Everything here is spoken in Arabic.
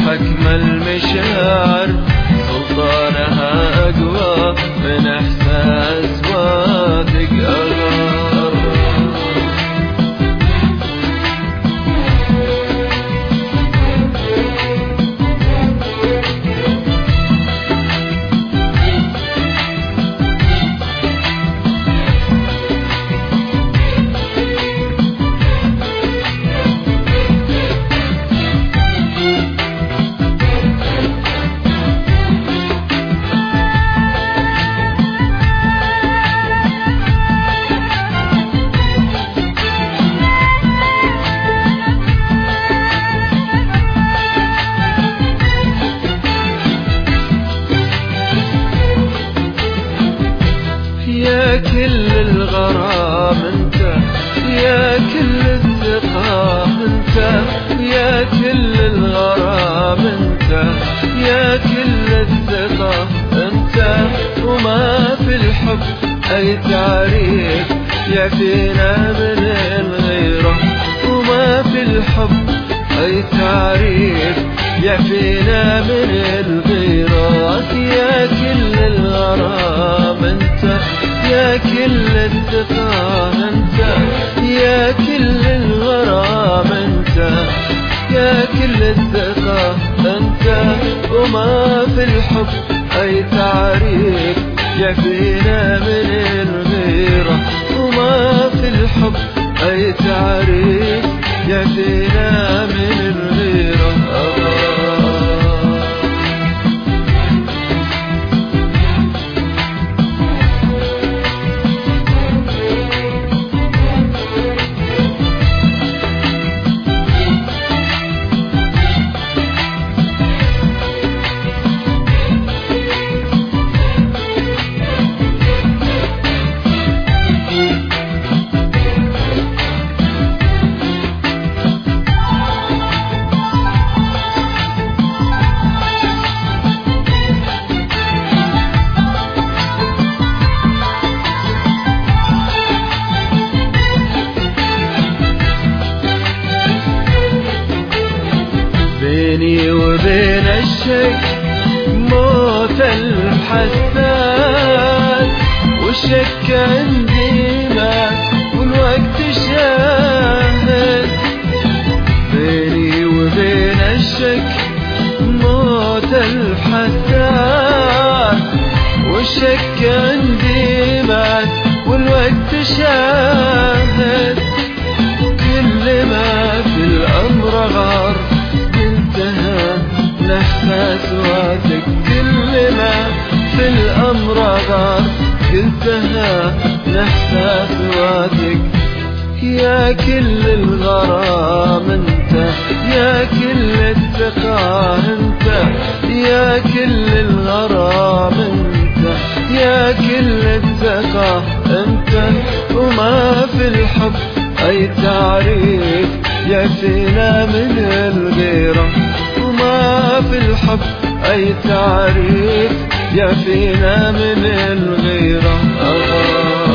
حكم المشاعر سلطانها أقوى من إحساس وادق أغار. يا كل الغرام انت، يا كل الثقة انت، يا كل الغرام انت، يا كل الثقة انت. وما في الحب اي تعريف يعفينا من الغيرة، وما في الحب اي تعريف يعفينا من الغيرة. يا كل الغرام انت، يا كل الثقة انت، يا كل الغرام انت، يا كل الثقة انت. وما في الحب اي تعريف يعفينا من الغيرة، وما في الحب اي تعريف يعفينا من الغيرة. بيني وبين الشك موت الحساس، والشك عندي مات والوقت شاهد. بيني وبين الشك موت الحساس، والشك عندي مات والوقت شاهد. كل ما في الأمر غار نحساس وادق، كل ما في الأمر غار قلتها نحساس وادق. يا كل الغرام انت، يا كل الثقة انت، يا كل الغرام انت، يا كل الثقة انت. وما في الحب اي تعريف يعفينا من الغيرة، وما في الحب أي تعريف يعفينا من الغيرة.